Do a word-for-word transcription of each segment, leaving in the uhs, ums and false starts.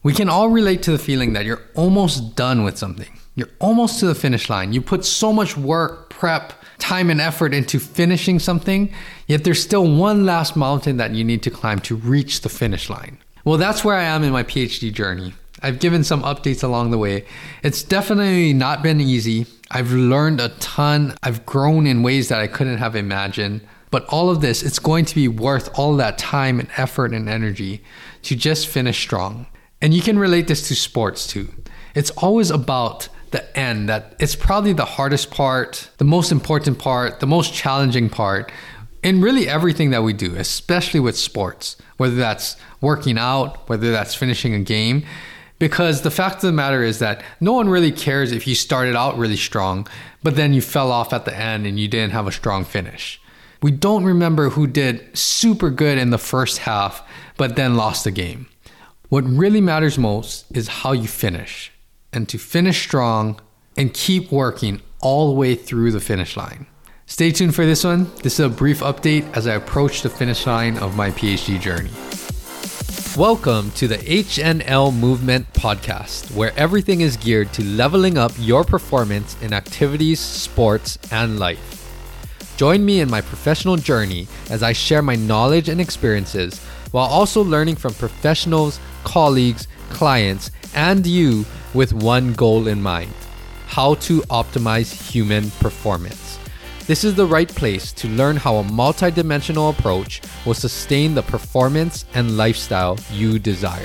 We can all relate to the feeling that you're almost done with something. You're almost to the finish line. You put so much work, prep, time, and effort into finishing something, yet there's still one last mountain that you need to climb to reach the finish line. Well, that's where I am in my PhD journey. I've given some updates along the way. It's definitely not been easy. I've learned a ton. I've grown in ways that I couldn't have imagined. But all of this, it's going to be worth all that time and effort and energy to just finish strong. And you can relate this to sports too. It's always about the end, that it's probably the hardest part, the most important part, the most challenging part in really everything that we do, especially with sports, whether that's working out, whether that's finishing a game. Because the fact of the matter is that no one really cares if you started out really strong, but then you fell off at the end and you didn't have a strong finish. We don't remember who did super good in the first half, but then lost the game. What really matters most is how you finish, and to finish strong and keep working all the way through the finish line. Stay tuned for this one. This is a brief update as I approach the finish line of my PhD journey. Welcome to the H N L Movement Podcast, where everything is geared to leveling up your performance in activities, sports, and life. Join me in my professional journey as I share my knowledge and experiences while also learning from professionals, colleagues, clients, and you with one goal in mind: how to optimize human performance. This is the right place to learn how a multidimensional approach will sustain the performance and lifestyle you desire.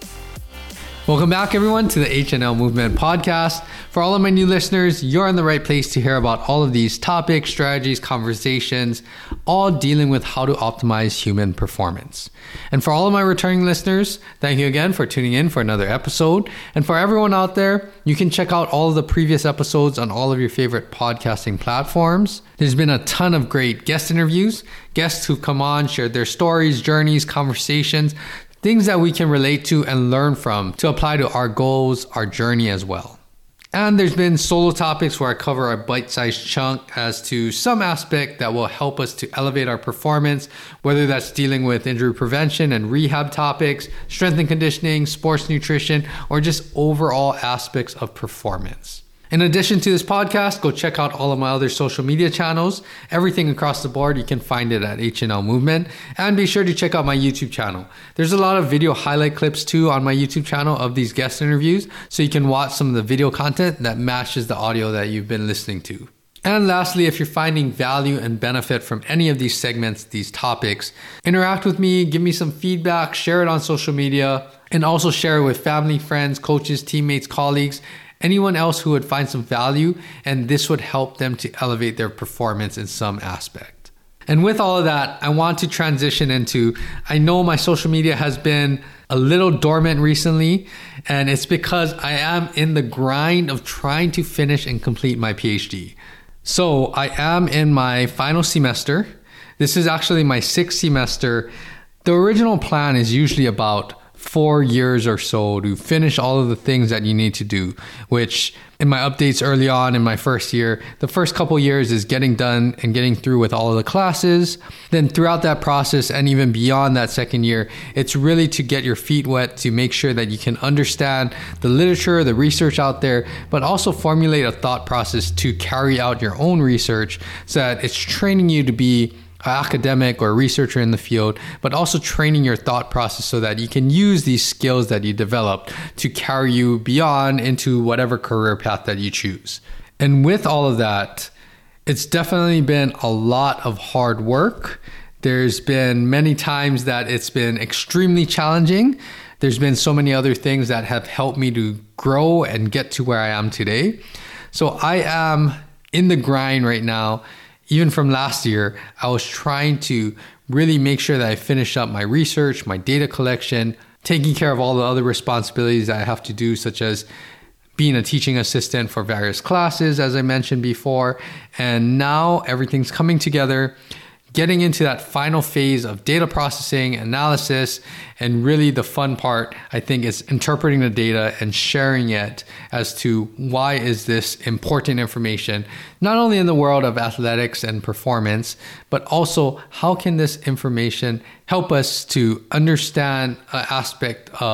Welcome back, everyone, to the H N L Movement Podcast. For all of my new listeners, you're in the right place to hear about all of these topics, strategies, conversations, all dealing with how to optimize human performance. And for all of my returning listeners, thank you again for tuning in for another episode. And for everyone out there, you can check out all of the previous episodes on all of your favorite podcasting platforms. There's been a ton of great guest interviews, guests who've come on, shared their stories, journeys, conversations, things that we can relate to and learn from to apply to our goals, our journey as well. And there's been solo topics where I cover a bite-sized chunk as to some aspect that will help us to elevate our performance, whether that's dealing with injury prevention and rehab topics, strength and conditioning, sports nutrition, or just overall aspects of performance. In addition to this podcast, go check out all of my other social media channels. Everything across the board, you can find it at H N L Movement. And be sure to check out my YouTube channel. There's a lot of video highlight clips too on my YouTube channel of these guest interviews, so you can watch some of the video content that matches the audio that you've been listening to. And lastly, if you're finding value and benefit from any of these segments, these topics, interact with me, give me some feedback, share it on social media, and also share it with family, friends, coaches, teammates, colleagues, anyone else who would find some value, and this would help them to elevate their performance in some aspect. And with all of that, I want to transition into, I know my social media has been a little dormant recently, and it's because I am in the grind of trying to finish and complete my PhD. So I am in my final semester. This is actually my sixth semester. The original plan is usually about four years or so to finish all of the things that you need to do, which in my updates early on in my first year, the first couple years is getting done and getting through with all of the classes. Then throughout that process and even beyond that second year, it's really to get your feet wet, to make sure that you can understand the literature, the research out there, but also formulate a thought process to carry out your own research so that it's training you to be an academic or a researcher in the field, but also training your thought process so that you can use these skills that you developed to carry you beyond into whatever career path that you choose. And with all of that, it's definitely been a lot of hard work. There's been many times that it's been extremely challenging. There's been so many other things that have helped me to grow and get to where I am today. So I am in the grind right now. Even from last year, I was trying to really make sure that I finish up my research, my data collection, taking care of all the other responsibilities that I have to do, such as being a teaching assistant for various classes, as I mentioned before. And now everything's coming together, getting into that final phase of data processing, analysis, and really the fun part, I think, is interpreting the data and sharing it as to why is this important information, not only in the world of athletics and performance, but also how can this information help us to understand an aspect of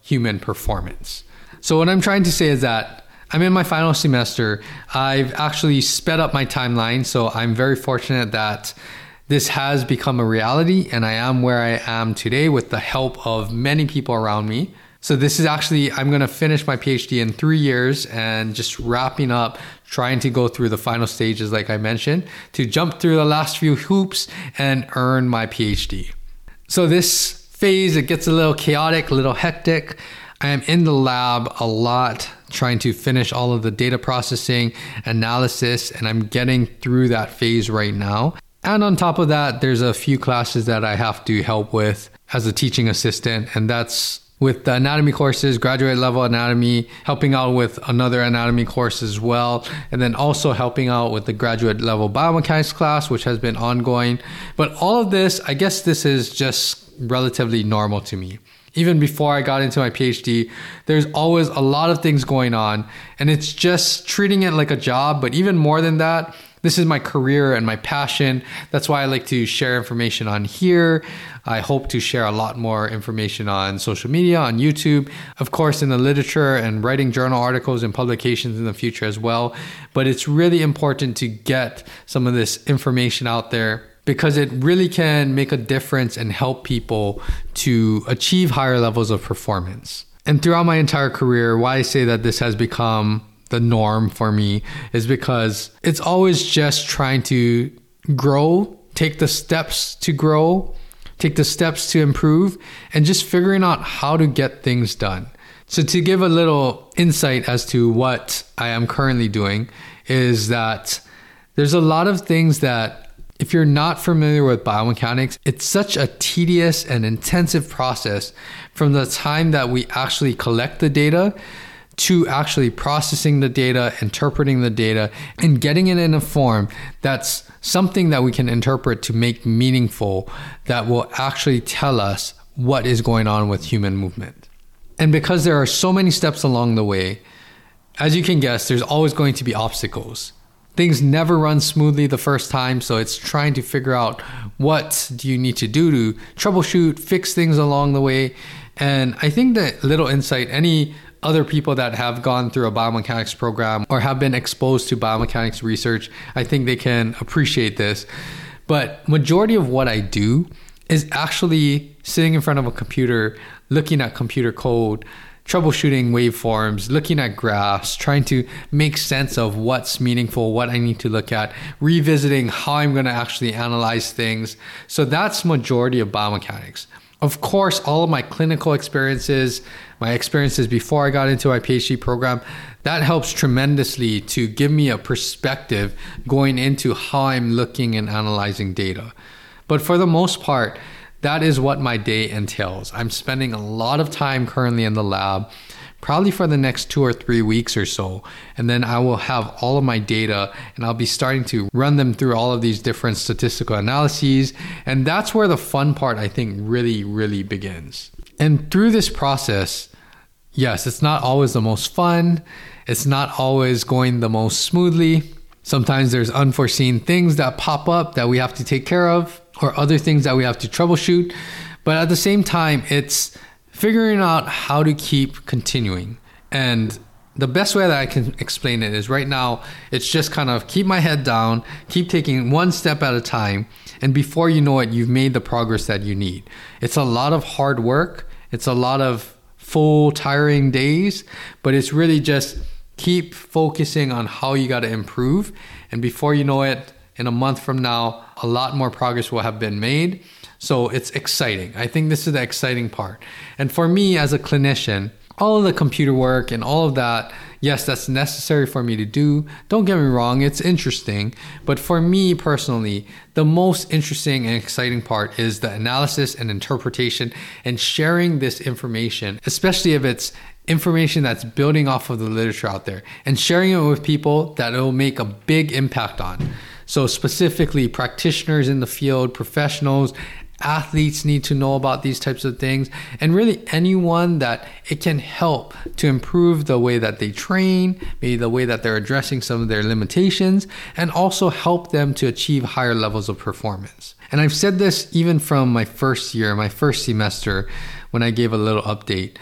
human performance. So what I'm trying to say is that I'm in my final semester. I've actually sped up my timeline. So I'm very fortunate that this has become a reality and I am where I am today with the help of many people around me. So this is actually, I'm going to finish my PhD in three years and just wrapping up, trying to go through the final stages, like I mentioned, to jump through the last few hoops and earn my PhD. So this phase, it gets a little chaotic, a little hectic. I am in the lab a lot, trying to finish all of the data processing, analysis, and I'm getting through that phase right now. And on top of that, there's a few classes that I have to help with as a teaching assistant, and that's with the anatomy courses, graduate level anatomy, helping out with another anatomy course as well, and then also helping out with the graduate level biomechanics class, which has been ongoing. But all of this, I guess this is just relatively normal to me. Even before I got into my PhD, there's always a lot of things going on, and it's just treating it like a job. But even more than that, this is my career and my passion. That's why I like to share information on here. I hope to share a lot more information on social media, on YouTube, of course, in the literature and writing journal articles and publications in the future as well. But it's really important to get some of this information out there, because it really can make a difference and help people to achieve higher levels of performance. And throughout my entire career, why I say that this has become the norm for me is because it's always just trying to grow, take the steps to grow, take the steps to improve, and just figuring out how to get things done. So to give a little insight as to what I am currently doing is that there's a lot of things that, if you're not familiar with biomechanics, it's such a tedious and intensive process from the time that we actually collect the data to actually processing the data, interpreting the data, and getting it in a form that's something that we can interpret to make meaningful, that will actually tell us what is going on with human movement. And because there are so many steps along the way, as you can guess, there's always going to be obstacles. Things never run smoothly the first time, so it's trying to figure out what do you need to do to troubleshoot, fix things along the way. And I think that little insight, any other people that have gone through a biomechanics program or have been exposed to biomechanics research, I think they can appreciate this. But majority of what I do is actually sitting in front of a computer, looking at computer code, troubleshooting waveforms, looking at graphs, trying to make sense of what's meaningful, what I need to look at, revisiting how I'm going to actually analyze things. So that's majority of biomechanics. Of course, all of my clinical experiences, my experiences before I got into my PhD program, that helps tremendously to give me a perspective going into how I'm looking and analyzing data. But for the most part, that is what my day entails. I'm spending a lot of time currently in the lab, probably for the next two or three weeks or so. And then I will have all of my data and I'll be starting to run them through all of these different statistical analyses. And that's where the fun part, I think, really, really begins. And through this process, yes, it's not always the most fun. It's not always going the most smoothly. Sometimes there's unforeseen things that pop up that we have to take care of, or other things that we have to troubleshoot. But at the same time, it's figuring out how to keep continuing. And the best way that I can explain it is right now, it's just kind of keep my head down, keep taking one step at a time. And before you know it, you've made the progress that you need. It's a lot of hard work. It's a lot of full, tiring days, but it's really just keep focusing on how you got to improve. And before you know it, in a month from now, a lot more progress will have been made. So it's exciting. I think this is the exciting part. And for me as a clinician, all of the computer work and all of that, yes, that's necessary for me to do. Don't get me wrong, it's interesting. But for me personally, the most interesting and exciting part is the analysis and interpretation and sharing this information, especially if it's information that's building off of the literature out there, and sharing it with people that it will make a big impact on. So specifically practitioners in the field, professionals, athletes need to know about these types of things, and really anyone that it can help to improve the way that they train, maybe the way that they're addressing some of their limitations, and also help them to achieve higher levels of performance. And I've said this even from my first year, my first semester, when I gave a little update.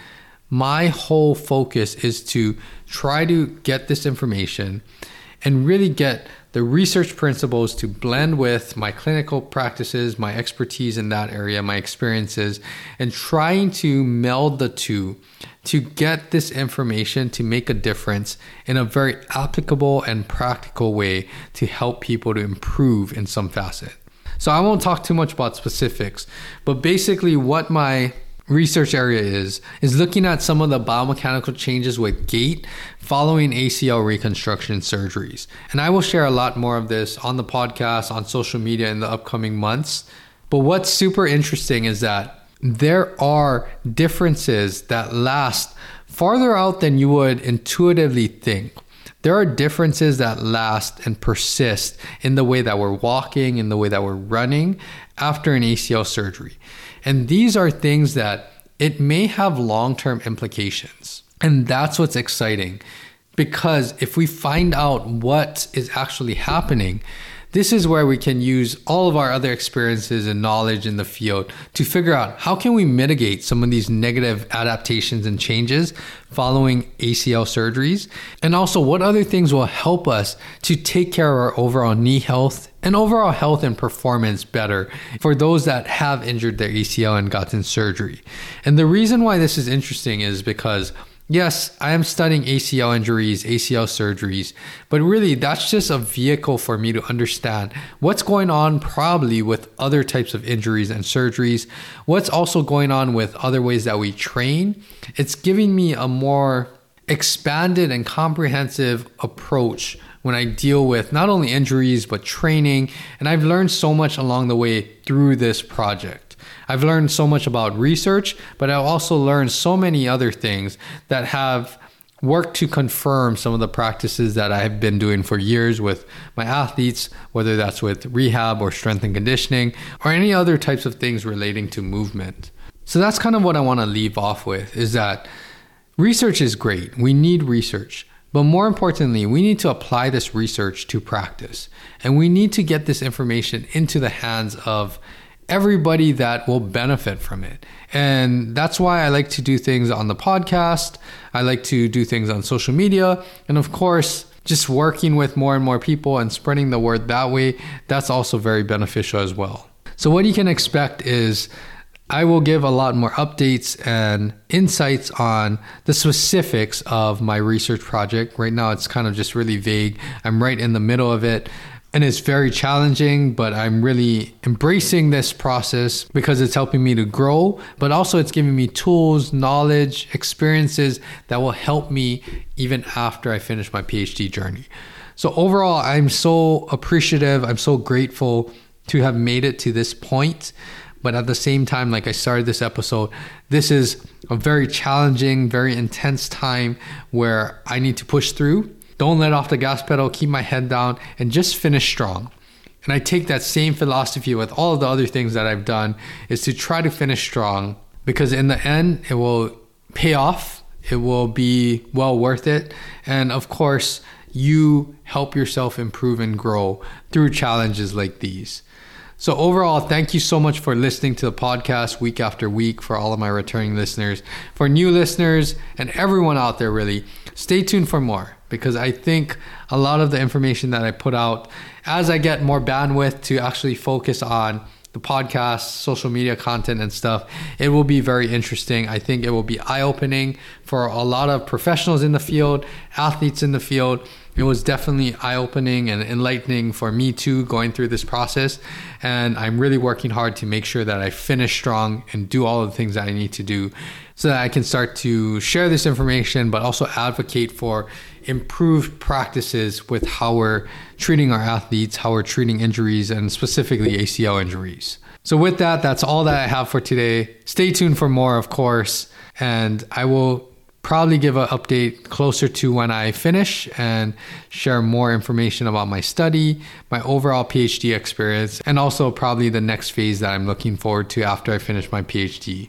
my whole focus is to try to get this information and really get the research principles to blend with my clinical practices, my expertise in that area, my experiences, and trying to meld the two to get this information to make a difference in a very applicable and practical way to help people to improve in some facet. So I won't talk too much about specifics, but basically what my research area is, is looking at some of the biomechanical changes with gait following A C L reconstruction surgeries. And I will share a lot more of this on the podcast, on social media in the upcoming months. But what's super interesting is that there are differences that last farther out than you would intuitively think. There are differences that last and persist in the way that we're walking, in the way that we're running after an A C L surgery. And these are things that it may have long-term implications. And that's what's exciting, because if we find out what is actually happening, this is where we can use all of our other experiences and knowledge in the field to figure out how can we mitigate some of these negative adaptations and changes following A C L surgeries, and also what other things will help us to take care of our overall knee health and overall health and performance better for those that have injured their A C L and gotten surgery. And the reason why this is interesting is because yes, I am studying A C L injuries, A C L surgeries, but really that's just a vehicle for me to understand what's going on probably with other types of injuries and surgeries, what's also going on with other ways that we train. It's giving me a more expanded and comprehensive approach when I deal with not only injuries, but training. And I've learned so much along the way through this project. I've learned so much about research, but I've also learned so many other things that have worked to confirm some of the practices that I've been doing for years with my athletes, whether that's with rehab or strength and conditioning or any other types of things relating to movement. So that's kind of what I want to leave off with, is that research is great. We need research. But more importantly, we need to apply this research to practice. And we need to get this information into the hands of everybody that will benefit from it. And that's why I like to do things on the podcast. I like to do things on social media. And of course, just working with more and more people and spreading the word that way, that's also very beneficial as well. So what you can expect is I will give a lot more updates and insights on the specifics of my research project. Right now, it's kind of just really vague. I'm right in the middle of it. And it's very challenging, but I'm really embracing this process because it's helping me to grow, but also it's giving me tools, knowledge, experiences that will help me even after I finish my PhD journey. So overall, I'm so appreciative. I'm so grateful to have made it to this point. But at the same time, like I started this episode, this is a very challenging, very intense time where I need to push through. Don't let off the gas pedal, keep my head down, and just finish strong. And I take that same philosophy with all of the other things that I've done, is to try to finish strong, because in the end, it will pay off. It will be well worth it. And of course, you help yourself improve and grow through challenges like these. So overall, thank you so much for listening to the podcast week after week, for all of my returning listeners, for new listeners, and everyone out there really. Stay tuned for more, because I think a lot of the information that I put out, as I get more bandwidth to actually focus on the podcast, social media content and stuff, it will be very interesting. I think it will be eye-opening for a lot of professionals in the field, athletes in the field. It was definitely eye-opening and enlightening for me too, going through this process. And I'm really working hard to make sure that I finish strong and do all of the things that I need to do so that I can start to share this information, but also advocate for improved practices with how we're treating our athletes, how we're treating injuries, and specifically A C L injuries. So with that, that's all that I have for today. Stay tuned for more, of course, and I will probably give an update closer to when I finish and share more information about my study, my overall PhD experience, and also probably the next phase that I'm looking forward to after I finish my PhD.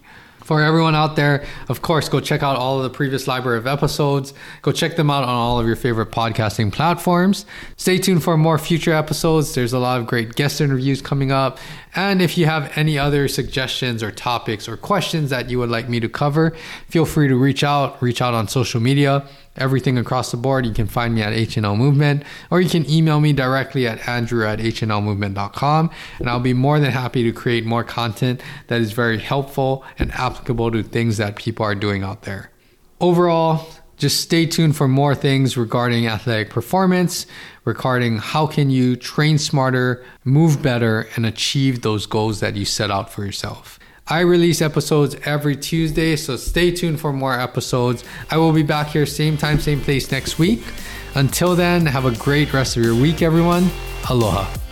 For everyone out there, of course, go check out all of the previous library of episodes. Go check them out on all of your favorite podcasting platforms. Stay tuned for more future episodes. There's a lot of great guest interviews coming up. And if you have any other suggestions or topics or questions that you would like me to cover, feel free to reach out. Reach out on social media. Everything across the board. You can find me at H N L Movement, or you can email me directly at andrew at h n l movement dot com, and I'll be more than happy to create more content that is very helpful and applicable to things that people are doing out there. Overall, just stay tuned for more things regarding athletic performance, regarding how can you train smarter, move better, and achieve those goals that you set out for yourself. I release episodes every Tuesday, so stay tuned for more episodes. I will be back here same time, same place next week. Until then, have a great rest of your week, everyone. Aloha.